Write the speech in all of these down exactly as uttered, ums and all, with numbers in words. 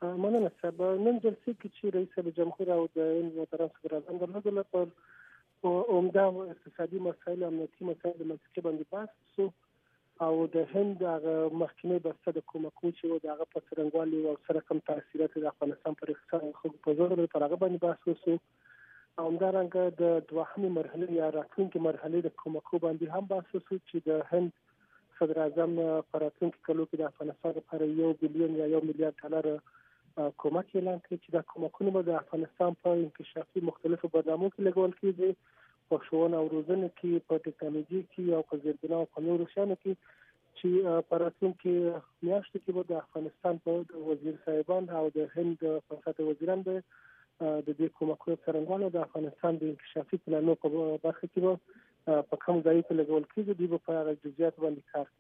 مننه صاحب. نن جلسې کې چې رئیس جمهور او د هند محترم صدر اعظم درلودل پر عمده اقتصادي مسایل او امنیتي مسایل د منطقې باندې بحث شو او د هند هغه مخکینی بسته د کومکو چې د هغه په څرنګوالي او سره کوم تاثیرات د افغانستان پر اقتصاد خو په زور پر هغه باندې بحث وشو او همدارنګه د دوهمې مرحلې یا راتلونکې مرحلې د کومکو باندې هم بحث وشو چې د هند صدر اعظم په راتلونکي کلو کې د افغانستان لپاره یو بلیون یا یو میلیارډ ډالر کومک اعلان کړي چې دا کومکونه به د افغانستان په انکشافي مختلفو برنامو کې لګول کېږي، په ښوونه او روزنه کې، په ټکنالوژي کې او په زیربنا او په نورو شیانو کې چې په راتلونکي میاشتو کې به د افغانستان په وزیر صاحبان او د هند په سطح وزیران به د دې کومکونو څرنګوالي د افغانستان د انکشافي پلانونو په برخه کې به په کوم ځای کې لګول کېږي، دوی به په هغه جزئیات باندې کار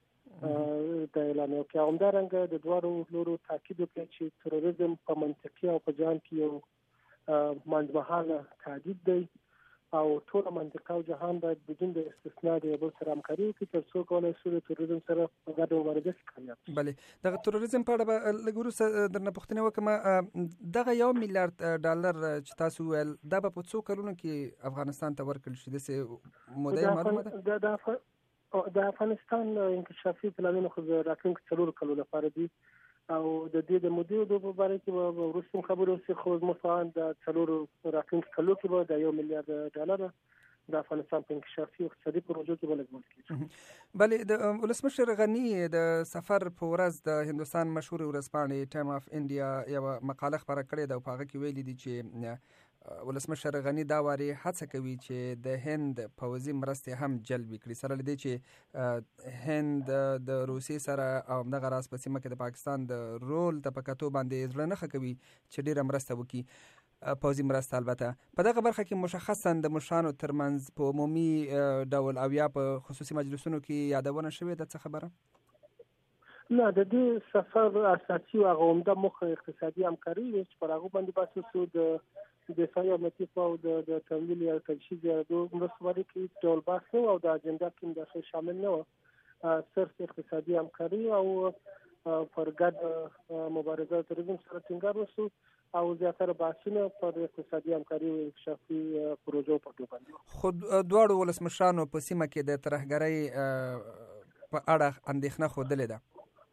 کوي د اعلان وکړي. همدارنګه د دواړو لورو تاکید وکړي چې تروریزم په منطقي او په جهان کې یو منځمهاله تهدید دی او ټول منطقه او جهان باید بدون د استثناء د یو بل سره همکاري وکړي تر څو کولی شو د تروریزم سره په ګډه مبارزه کې کامیاب شي. بلې دغه تروریزم په اړه به لږ وروسته درنه پوښتنه وکړم. دغه یو میلیارډ ډالر چې تاسو ویل دا به په څو کلونو کې افغانستان ته ورکړل شي؟ داسې موده معلومه ده؟ د افغانستان انکشافي پلانونه خو د راتلونکي څلورو کلونو لپاره دي او د دې د مودې په اړه کې به وروسته خبرې وشي، خو مثلا د څلورو راتلونکي کلو کې به د یو میلیارډ ډالر د افغانستان په انکشافي او اقتصادي پروژو کې به لګول کېږي. بلې د ولسمشر غني د سفر په ورځ د هندوستان مشهور ورځپاڼې ټایم اف انډیا یوه مقاله خپره کړې ده او په هغه کې ویلي دي چې ولسمشر غني دا واري هڅه کوي چې د هند پوځي مرستې هم جلب کړي، سره لدې چې هند د روسیې سره او دغه راز په سیمه کې د پاکستان د رول ته په کتو باندې زړه نه ښه کوي چې ډیره مرسته وکړي، پوځي مرسته. البته په دغه برخه کې مشخصا د مشرانو ترمنځ په عمومي ډول او یا په خصوصي مجلسونو کې یادونه شوې ده څه خبره؟ نه، د دې سفر اساسي او عمده موخه اقتصادي همکاري وي چې پر هغه باندې بحث وشو. د دفاعي امنیتي او د تمویل یا تجهیز یا د مرستو باندې کې ډول بحث او د اجنډا کې داخل شامل نه و، صرف اقتصادي همکاري او پر ګډ مبارزه تروریزم سره ټینګار وشو او زیاتره بحثونه پر اقتصادي همکاري او انکشافي پروژو په ټاکلو باندې. خو دواړو ولسمشرانو په سیمه کې د ترهګرۍ په اړه اندېښنه ښودلې ده.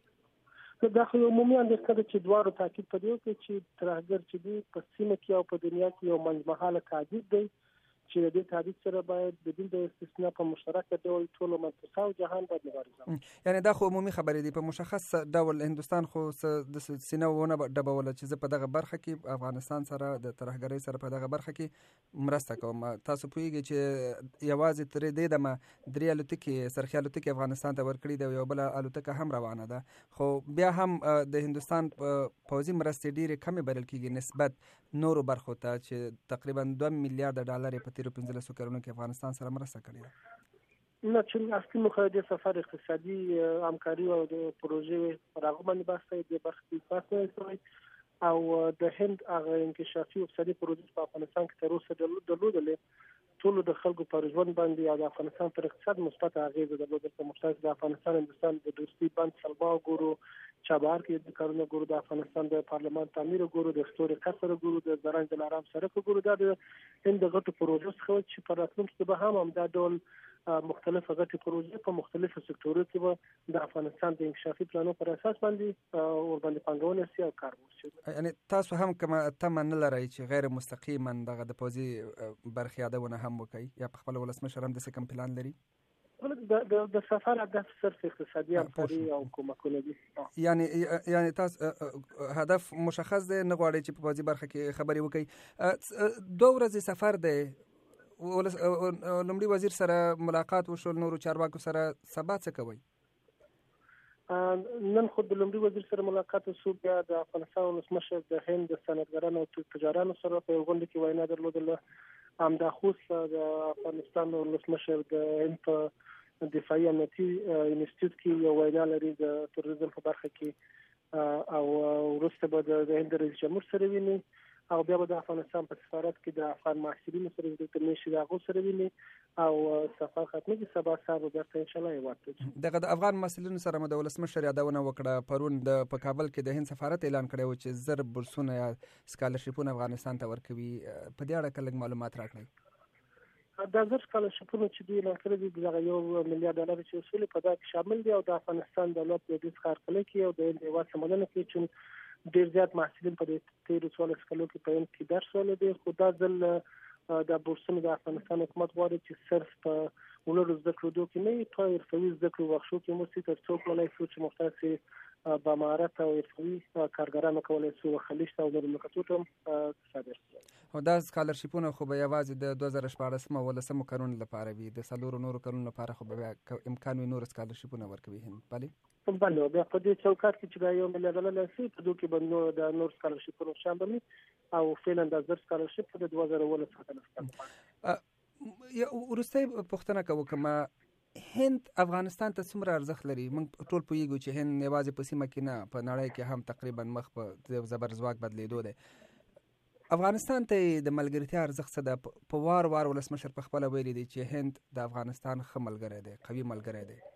دا خو عمومي اندېښنه ده چې دواړو تاکید په دې وکړي چې ترهګر چې دی په سیمه کې او په دنیا کې یو منځمهاله تهدید دی چې د دې تهدید سره باید بدون د استثناء په مشترک ډول ټول منطقه او جهان باید مبارزه. یعنی دا خو عمومي خبرې دي، په مشخص ډول هندوستان خو د سینه ونه ډبوله چې زه په دغه برخه کې افغانستان سره د ترهګرۍ سره په دغه برخه کې مرسته کوم. تاسو پوهیږئ چې یوازې ترې دې دمه درې الوتکې سرخي الوتکې افغانستان ته ورکړي ده او یو بله الوتکه هم روانه ده، خو بیا هم د هندوستان پوځي مرستې ډېرې کمې بلل کېږي نسبت نورو برخو ته چې تقریبا دوه میلیارډ ډالر په تیرو پنځلسو کلونو کې افغانستان سره مرسته کړې ده. نه، چې اصلي موخه د سفر اقتصادي همکاري او د پروژې پر هغه باندې بحث دی، د برخې بحث دی او د هند هغه انکشافي او اقتصادي پروژې په افغانستان کې تر اوسه درلودلې ټولو د خلکو پر ژوند باندې او د افغانستان پر اقتصاد مثبت اغېز درلودل. په مشترک د افغانستان هندوستان د دوستي بند سلما ګورو، چابهار کې د کارونه ګورو، د افغانستان د پارلمان تعمیر ګورو، د ستوري قصر ګورو، د زرنج دلارام سړک ګورو. دا د هند غټو پروژو څخه چې په راتلونکي کې به هم همدا ډول مختلف غټي پروژې په مختلفو سکتورونو کې به د افغانستان د انکشافي پلانونو پر اساس باندې ور باندې پانګونه سي او کار وشي. یعنی تاسو هم کومه تمه نه لرئ چې غیر مستقیما دغه د پوځي برخې یادونه هم وکړي یا په خپل ولسمشر هم داسې کوم پلان لري؟ د د سفر هدف صرف اقتصادي همکاري او کومکونه دي. یعنی یعنی تاسو هدف مشخص دی، نه غواړئ چې په پوځي برخه کې خبرې وکړئ. دوه ورځې سفر دی، لومړي وزیر سره ملاقات وشول، نورو چارواکو سره سبا څه کوئ؟ نن خو د لومړي وزیر سره ملاقات وشو، بیا د افغانستان ولسمشر د هند د صنعتګرانو او تجارانو سره په یوه غونډه کې وینا درلودله. همداخوس د افغانستان ولسمشر د هند په دفاعي امنیتي انسټیټیوټ کې یو وینا لري د تروریزم په برخه کې او وروسته به د هند رئیس جمهور سره ویني او بیا به د افغانستان په سفارت کې د افغان محصلینو سره د میشي د هغو سره ویني او سفر ختمېږي. سبا سهار به بېرته انشاءالله هېواد ته ځو. دغه د افغان محصلینو سره مو د ولسمشر یادونه وکړه. پرون د په کابل کې د هند سفارت اعلان کړی و چې زر بورسونه یا سکالرشیپونه افغانستان ته ورکوي. په دې اړه که لږ معلومات راکړئ. دا زر سکالرشیپونه چې دوی اعلان کړي دي دغه یو میلیارډ ډالر چې اصول په دا کې شامل دي او د افغانستان دولت د دې څخه هرکلی کوي او د هند هېواد څخه مننه کوي چې ډېر زیات محصلین په دې تېرو څوارلسو کلو کې په هند کې درس ویلی دی. خو دا ځل د بورسونو د افغانستان حکومت غواړي چې صرف په ولرو زده کړو دو کې نه وي، په حرفوي زده کړو بخشو کې مو سي تر څو کولی شو چې مختلفې با مهارت او حرفوي کارګرانو کولی شو خلیج ته او نورو مملکتونو ته صادر شي. او دا سکالرشیپونه خو به یوازې د دوه زره شپاړسم او اوولسمو کلونو لپاره وي، د څلورو نورو کلونو لپاره خو به بیا امکان وي نور سکالرشیپونه ورکوي هند. بلې بله بیا په دې چوکاټ کې چې دا یو میلیارډ ډالر شي په دو کې به د نور سکالرشیپونه شامل وي او فعلا د زر سکالرشیپ د دوه زره اوولس څخه. وروستۍ پوښتنه کوو که ما هند افغانستان ته څومره ارزښت لري؟ موږ ټول پوهیږو چې هند یوازې په سیمه کې نه په نړۍ کې هم تقریبا مخ په زبرځواک بدلیدو دی. افغانستان ته د ملګرتیا ارزښت څه ده؟ په وار وار ولسمشر په خپله ویلي دی چې هند د افغانستان ښه ملګری دی، قوي ملګری دی.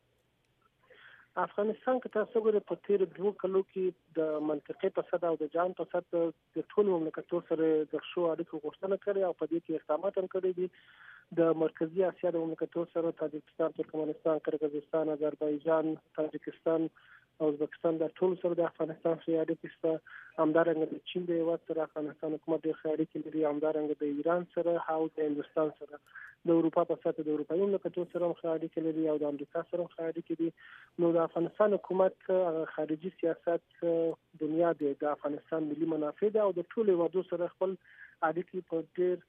افغانستان که تاسو وګورئ په تېرو دوو کلو کې د منطقې په سطح او د جهان په سطح د ټولو مملکتونو سره د ښو اړیکو غوښتنه کړې او په دې کې اقدامات هم کړي دي. د مرکزي اسیا د مملکتونو سره تاجکستان، ترکمنستان، قرغیزستان، آذربایجان، تاجکستان او ازبکستان د ټولو سره د افغانستان ښې اړیکې شته. همدارنګه د چین د هېواد سره افغانستان حکومت ډېر ښې اړیکې لري. همدارنګه د ایران سره او د هندوستان سره، د اروپا په سطح د اروپایي مملکتونو سره هم ښه اړیکې لري او د امریکا سره هم ښه اړیکې دي. نو د افغانستان حکومت خارجي سیاست بنیاد د افغانستان ملي منافع ده او د ټولو هېوادو سره خپل اړیکې په ډېر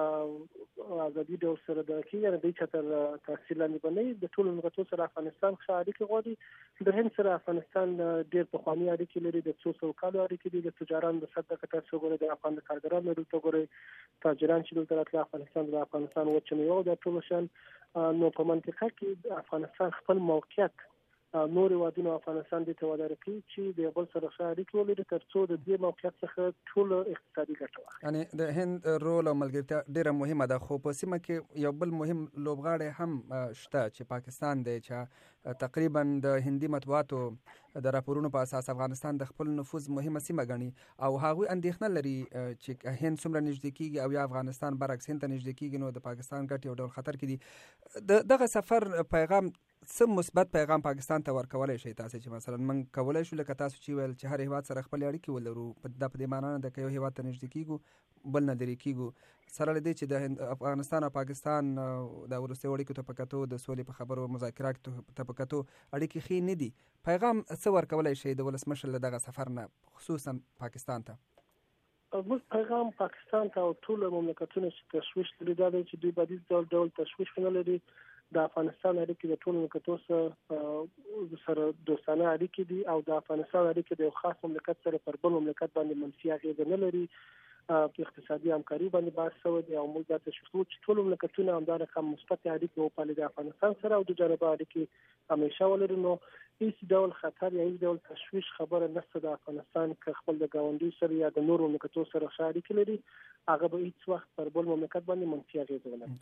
ازادي ډول سره د کېږي، یعنې دوی چاته تاثیر لاندې به نه وي. د ټولو ملګرتونو سره افغانستان ښه اړیکې غواړي. د هند سره افغانستان ډېر پخواني اړیکې لري، د څو سوو کالو اړیکې دي. د تجارانو د سطحه که تاسو وګورئ، د افغان د کارګرانو دلته وګورئ، تاجران چې دلته راتلل افغانستان د افغانستان وچه میوه او دا ټول شیان. نو په منطقه کې افغانستان خپل موقعیت نور هېوادونو افغانستان دې ته وداره کوي چې د بل سره ښه اړیکې ولري تر څو د دې موقعیت څخه ټول اقتصادي ګټه واخلي. یعنې د هند رول او ملګرتیا ډېره مهمه ده. خو په سیمه کې یو بل مهم لوبغاړی هم شته چې پاکستان دی، چې تقریبا د هندي مطبوعاتو د راپورونو په اساس افغانستان د خپل نفوذ مهمه سیمه ګڼي او هغوی اندېښنه لري چې هند څومره نږدې کېږي او یا افغانستان برعکس هند ته نږدې کېږي نو د پاکستان ګټې یو ډول خطر کې دي. د دغه سفر پیغام څه مثبت پیغام پاکستان ته ورکولی شئ تاسو چې مثلا موږ کولی شو لکه تاسو چې ویل چې هر هېواد سره خپلې اړیکې ولرو؟ دا په دې معنا نه ده که یو هېواد ته نږدې کېږو بل نه لرې کېږو. سره له دې چې د افغانستان او پاکستان د وروستیو اړیکو ته په کتو، د سولې په خبرو مذاکراتو ته په کتو اړیکې ښې نه دي. پیغام څه ورکولی شئ د ولسمشر له دغه سفر نه خصوصا پاکستان ته؟ موږ پیغام پاکستان ته او ټولو مملکتونو چې تشویش لري دا دی چې دوی باید هېڅ ډول تشویش ونه لري. د افغانستان اړیکې د ټولو مملکتونو سره دوستانه اړیکې دي او د افغانستان اړیکې د یو خاص مملکت سره پر بل مملکت باندې منفي اغېزه نه لري. په اقتصادي همکاري باندې بحث شوی دی او موږ دا تشویش کوو چې ټولو مملکتونه همدارقم مثبتې اړیکې وپالي د افغانستان سره او د جانبه اړیکې همیشه ولري. نو هېڅ ډول خطر یا هېڅ ډول تشویش خبره نشته. د افغانستان که خپل د ګاونډیو سره یا د نورو مملکتونو سره ښه اړیکې لري، هغه به هېڅ وخت پر بل مملکت باندې منفي اغېزه ونه لري.